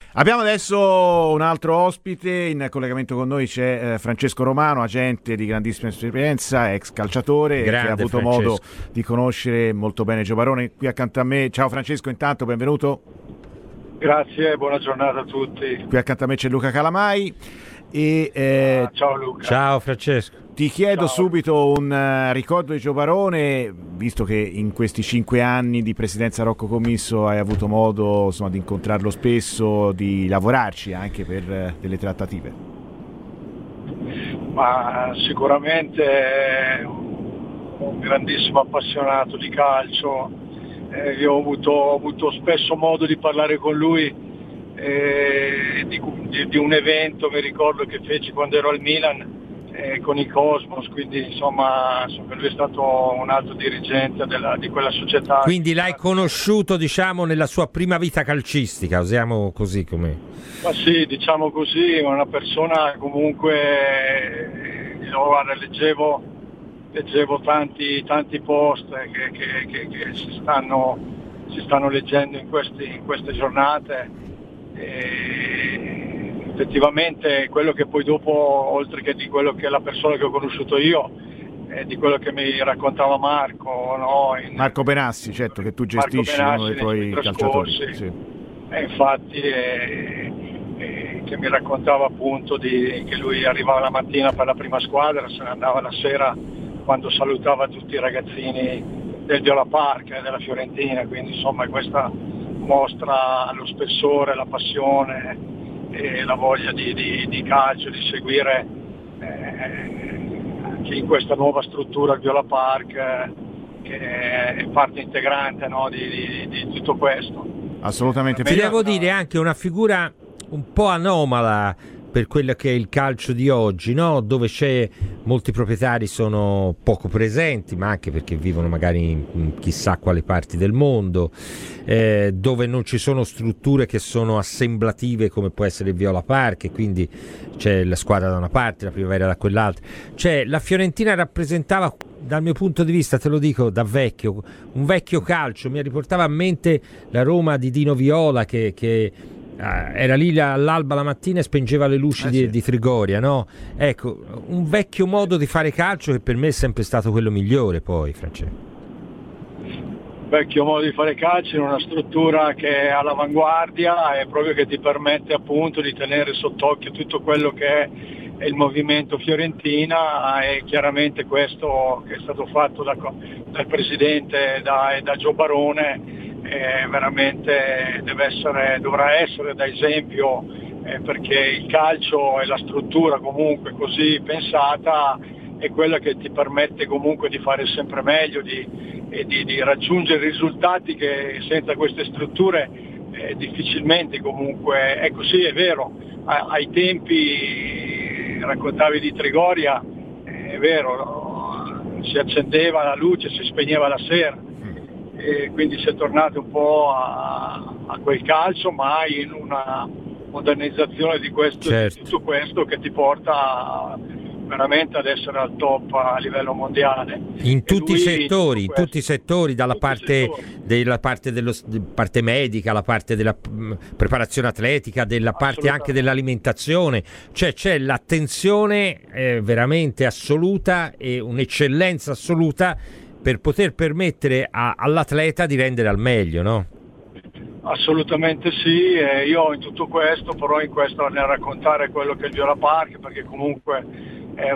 Abbiamo adesso un altro ospite, in collegamento con noi c'è Francesco Romano, agente di grandissima esperienza, ex calciatore, che ha avuto modo di conoscere molto bene Gio Barone. Qui accanto a me, ciao Francesco, intanto benvenuto. Grazie, buona giornata a tutti. Qui accanto a me c'è Luca Calamai. Ciao Luca. Ciao Francesco. Ti chiedo subito un ricordo di Gio Barone, visto che in questi 5 anni di presidenza Rocco Commisso hai avuto modo, insomma, di incontrarlo spesso, di lavorarci anche per delle trattative. Ma sicuramente è un grandissimo appassionato di calcio. Io ho avuto spesso modo di parlare con lui di un evento, mi ricordo, che feci quando ero al Milan con i Cosmos, quindi insomma lui è stato un alto dirigente di quella società. Quindi l'hai conosciuto, diciamo, nella sua prima vita calcistica, usiamo così come. Ma sì, diciamo così, una persona comunque, leggevo tanti post che si stanno leggendo in queste giornate. Effettivamente quello che poi dopo, oltre che di quello che la persona che ho conosciuto io, di quello che mi raccontava Marco, no? Marco Benassi, certo, che tu gestisci, uno dei tuoi calciatori. Sì. Infatti che mi raccontava appunto che lui arrivava la mattina per la prima squadra, se ne andava la sera quando salutava tutti i ragazzini del Viola Park e della Fiorentina, quindi insomma questa mostra lo spessore, la passione e la voglia di calcio, di seguire anche in questa nuova struttura il Viola Park, che è parte integrante, no, di tutto questo. Assolutamente. Ti devo dire anche una figura un po' anomala per quello che è il calcio di oggi, no? Dove molti proprietari sono poco presenti, ma anche perché vivono magari in chissà quale parti del mondo, dove non ci sono strutture che sono assemblative come può essere il Viola Park, e quindi c'è la squadra da una parte, la Primavera da quell'altra. Cioè la Fiorentina rappresentava, dal mio punto di vista, te lo dico da vecchio, un vecchio calcio. Mi riportava a mente la Roma di Dino Viola che era lì all'alba la mattina e spengeva le luci di Trigoria, no? Ecco, un vecchio modo di fare calcio che per me è sempre stato quello migliore, poi, Francesco. Vecchio modo di fare calcio in una struttura che è all'avanguardia e proprio che ti permette appunto di tenere sott'occhio tutto quello che è il movimento Fiorentina, e chiaramente questo che è stato fatto dal presidente e da Gio Barone veramente dovrà essere da esempio, perché il calcio e la struttura comunque così pensata è quella che ti permette comunque di fare sempre meglio, di raggiungere risultati che senza queste strutture difficilmente comunque. Ecco, sì, è vero, ai tempi raccontavi di Trigoria, è vero, si accendeva la luce, si spegneva la sera, e quindi si è tornato un po' a quel calcio, ma in una modernizzazione di tutto questo che ti porta veramente ad essere al top a livello mondiale. In tutti i settori, dalla parte parte medica, la parte della preparazione atletica, della parte anche dell'alimentazione, cioè c'è l'attenzione veramente assoluta e un'eccellenza assoluta per poter permettere all'atleta di rendere al meglio, no? Assolutamente sì, io in tutto questo, però in questo nel raccontare quello che è il Viola Park, perché comunque è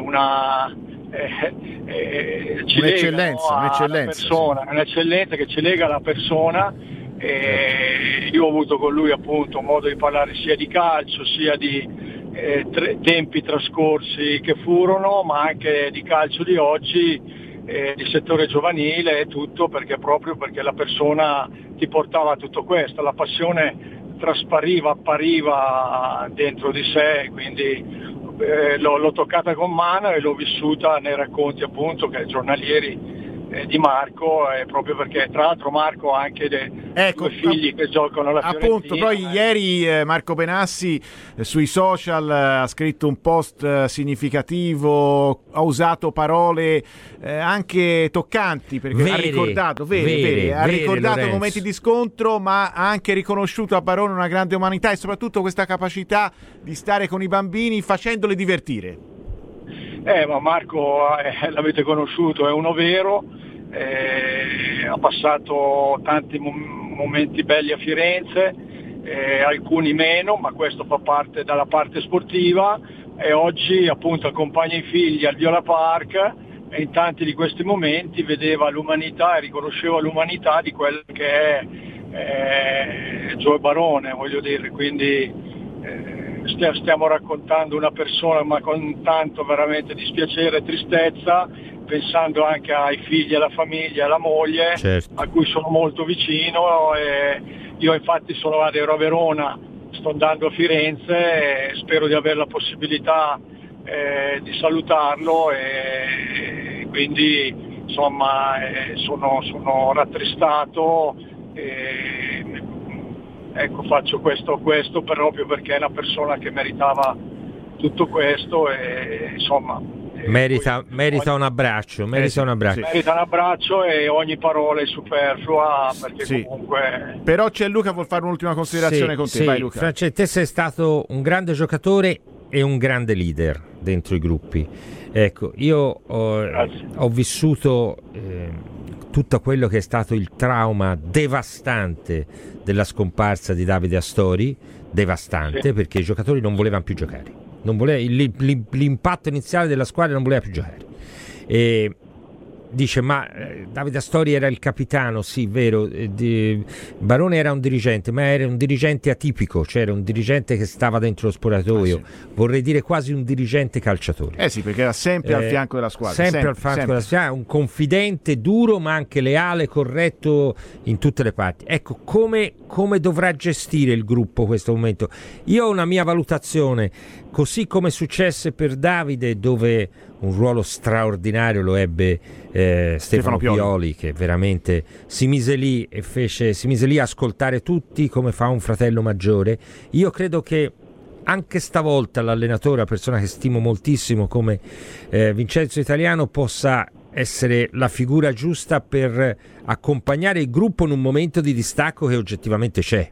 un'eccellenza che ci lega alla persona. Io ho avuto con lui appunto modo di parlare sia di calcio, sia di tempi trascorsi che furono, ma anche di calcio di oggi, di settore giovanile e tutto, perché proprio perché la persona ti portava a tutto questo, la passione appariva dentro di sé, quindi l'ho toccata con mano e l'ho vissuta nei racconti appunto che giornalieri di Marco, proprio perché tra l'altro Marco ha anche due figli che giocano alla Fiorentina. Appunto, poi ieri Marco Benassi sui social ha scritto un post significativo, ha usato parole anche toccanti, perché ha ricordato Lorenzo, momenti di scontro, ma ha anche riconosciuto a Barone una grande umanità e soprattutto questa capacità di stare con i bambini facendoli divertire. Ma Marco l'avete conosciuto, è uno vero, ha passato tanti momenti belli a Firenze, alcuni meno, ma questo fa parte dalla parte sportiva, e oggi appunto accompagna i figli al Viola Park e in tanti di questi momenti vedeva l'umanità e riconosceva l'umanità di quello che è Joe Barone, voglio dire, quindi stiamo raccontando una persona, ma con tanto veramente dispiacere e tristezza, pensando anche ai figli, alla famiglia, alla moglie, certo, a cui sono molto vicino. Io infatti ero a Verona, sto andando a Firenze e spero di avere la possibilità di salutarlo, e quindi insomma sono rattristato. Ecco, faccio questo proprio perché è una persona che meritava tutto questo, e insomma merita un abbraccio, merita un abbraccio, e ogni parola è superflua, perché comunque. Però c'è Luca, vuol fare un'ultima considerazione con te. Vai, Luca. Francesco, te sei stato un grande giocatore e un grande leader dentro i gruppi. Ecco, io ho vissuto tutto quello che è stato il trauma devastante della scomparsa di Davide Astori, perché i giocatori non volevano più giocare, l'impatto iniziale della squadra non voleva più giocare, e dice ma Davide Astori era il capitano, sì, vero, Barone era un dirigente, ma era un dirigente atipico, cioè era un dirigente che stava dentro lo spogliatoio, vorrei dire quasi un dirigente calciatore. Sì, perché era sempre al fianco della squadra. Sempre al fianco della squadra, un confidente, duro, ma anche leale, corretto in tutte le parti. Ecco, come dovrà gestire il gruppo questo momento? Io ho una mia valutazione, così come successe per Davide, dove un ruolo straordinario lo ebbe Stefano Pioli, che veramente si mise lì a ascoltare tutti come fa un fratello maggiore. Io credo che anche stavolta l'allenatore, una persona che stimo moltissimo come Vincenzo Italiano, possa essere la figura giusta per accompagnare il gruppo in un momento di distacco che oggettivamente c'è.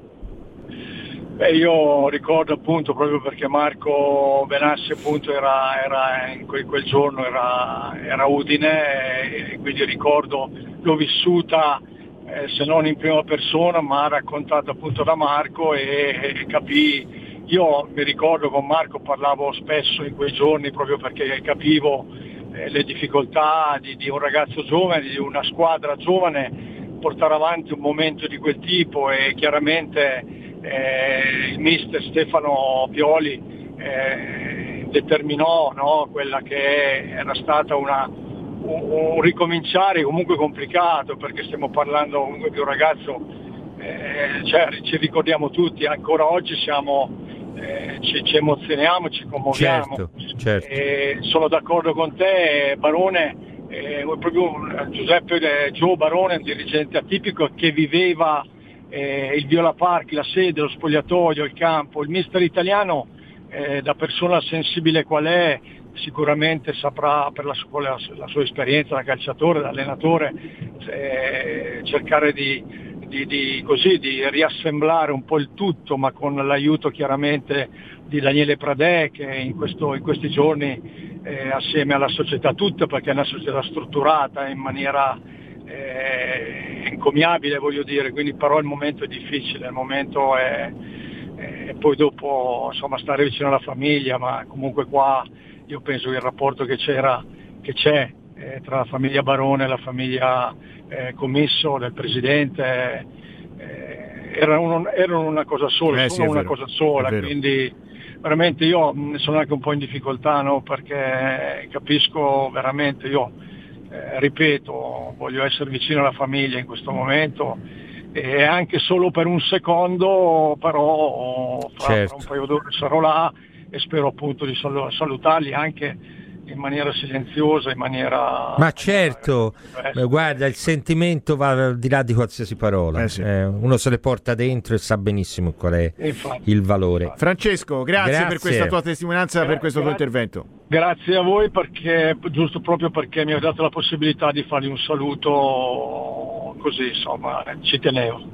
Io ricordo appunto, proprio perché Marco Benassi appunto era in quel giorno era Udine, e quindi ricordo, l'ho vissuta se non in prima persona, ma raccontata appunto da Marco, e capii. Io mi ricordo, con Marco parlavo spesso in quei giorni, proprio perché capivo le difficoltà di un ragazzo giovane, di una squadra giovane, portare avanti un momento di quel tipo, e chiaramente il mister Stefano Pioli determinò, no, quella che era stata un ricominciare comunque complicato, perché stiamo parlando comunque di un ragazzo, ci ricordiamo tutti, ancora oggi ci emozioniamo, ci commuoviamo. Certo. Sono d'accordo con te, Barone, proprio Joe Barone è un dirigente atipico che viveva il Viola Park, la sede, lo spogliatoio, il campo. Il mister Italiano, da persona sensibile qual è, sicuramente saprà, per la sua esperienza da calciatore, da allenatore, cercare di riassemblare un po' il tutto, ma con l'aiuto chiaramente di Daniele Pradè, che in questi giorni assieme alla società tutta, perché è una società strutturata in maniera encomiabile, voglio dire, quindi però il momento è difficile, il momento è poi dopo insomma stare vicino alla famiglia, ma comunque qua io penso che il rapporto che c'è tra la famiglia Barone e la famiglia Commisso del presidente erano una cosa sola, cosa sola, quindi veramente io sono anche un po' in difficoltà, no? Perché capisco veramente, io ripeto, voglio essere vicino alla famiglia in questo momento, e anche solo per un secondo, però fra un paio d'ore sarò là, e spero appunto di salutarli anche in maniera silenziosa, in maniera... Ma certo, guarda, il sentimento va al di là di qualsiasi parola. Sì. Uno se le porta dentro e sa benissimo qual è il valore. Francesco, grazie per questa tua testimonianza, per questo tuo intervento. Grazie a voi, perché giusto proprio perché mi ha dato la possibilità di fargli un saluto così, insomma, ci tenevo.